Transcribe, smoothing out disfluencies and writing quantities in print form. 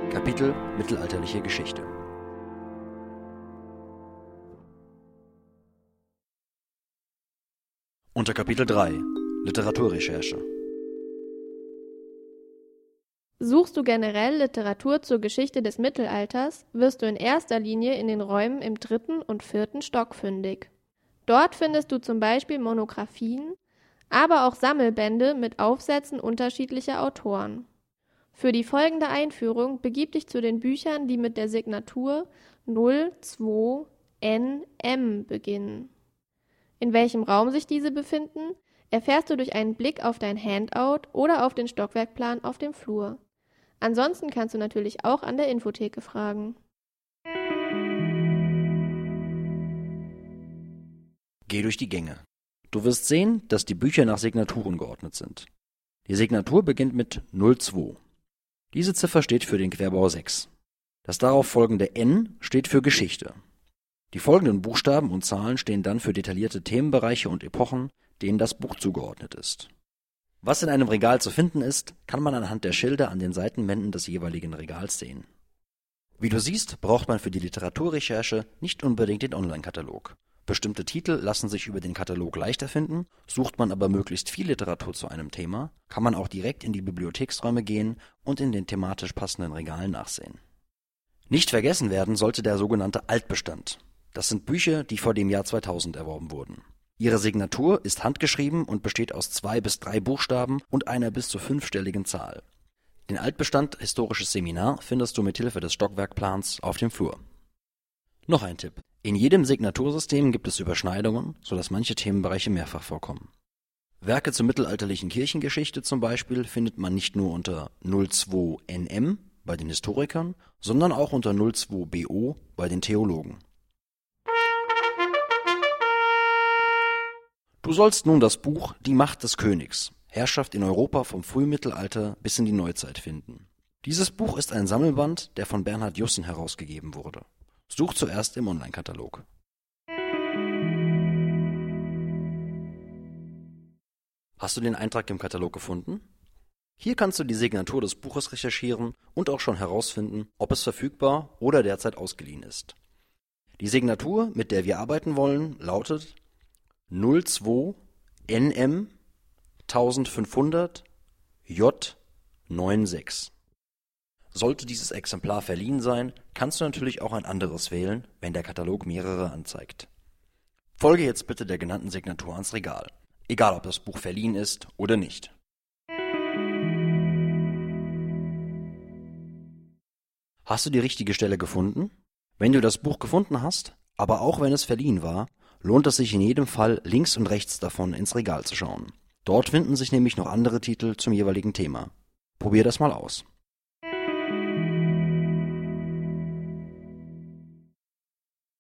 Kapitel Mittelalterliche Geschichte. Unter Kapitel 3 Literaturrecherche. Suchst du generell Literatur zur Geschichte des Mittelalters, wirst du in erster Linie in den Räumen im 3. und 4. Stock fündig. Dort findest du zum Beispiel Monographien, aber auch Sammelbände mit Aufsätzen unterschiedlicher Autoren. Für die folgende Einführung begib dich zu den Büchern, die mit der Signatur 02NM beginnen. In welchem Raum sich diese befinden, erfährst du durch einen Blick auf dein Handout oder auf den Stockwerkplan auf dem Flur. Ansonsten kannst du natürlich auch an der Infotheke fragen. Geh durch die Gänge. Du wirst sehen, dass die Bücher nach Signaturen geordnet sind. Die Signatur beginnt mit 02. Diese Ziffer steht für den Querbau 6. Das darauf folgende N steht für Geschichte. Die folgenden Buchstaben und Zahlen stehen dann für detaillierte Themenbereiche und Epochen, denen das Buch zugeordnet ist. Was in einem Regal zu finden ist, kann man anhand der Schilder an den Seitenwänden des jeweiligen Regals sehen. Wie du siehst, braucht man für die Literaturrecherche nicht unbedingt den Online-Katalog. Bestimmte Titel lassen sich über den Katalog leichter finden, sucht man aber möglichst viel Literatur zu einem Thema, kann man auch direkt in die Bibliotheksräume gehen und in den thematisch passenden Regalen nachsehen. Nicht vergessen werden sollte der sogenannte Altbestand. Das sind Bücher, die vor dem Jahr 2000 erworben wurden. Ihre Signatur ist handgeschrieben und besteht aus 2 bis 3 Buchstaben und einer bis zu 5-stelligen Zahl. Den Altbestand Historisches Seminar findest du mit Hilfe des Stockwerkplans auf dem Flur. Noch ein Tipp. In jedem Signatursystem gibt es Überschneidungen, sodass manche Themenbereiche mehrfach vorkommen. Werke zur mittelalterlichen Kirchengeschichte zum Beispiel findet man nicht nur unter 02NM bei den Historikern, sondern auch unter 02BO bei den Theologen. Du sollst nun das Buch Die Macht des Königs, Herrschaft in Europa vom Frühmittelalter bis in die Neuzeit finden. Dieses Buch ist ein Sammelband, der von Bernhard Jussen herausgegeben wurde. Such zuerst im Online-Katalog. Hast du den Eintrag im Katalog gefunden? Hier kannst du die Signatur des Buches recherchieren und auch schon herausfinden, ob es verfügbar oder derzeit ausgeliehen ist. Die Signatur, mit der wir arbeiten wollen, lautet 02NM 1500 J96. Sollte dieses Exemplar verliehen sein, kannst du natürlich auch ein anderes wählen, wenn der Katalog mehrere anzeigt. Folge jetzt bitte der genannten Signatur ans Regal, egal ob das Buch verliehen ist oder nicht. Hast du die richtige Stelle gefunden? Wenn du das Buch gefunden hast, aber auch wenn es verliehen war, lohnt es sich in jedem Fall, links und rechts davon ins Regal zu schauen. Dort finden sich nämlich noch andere Titel zum jeweiligen Thema. Probier das mal aus.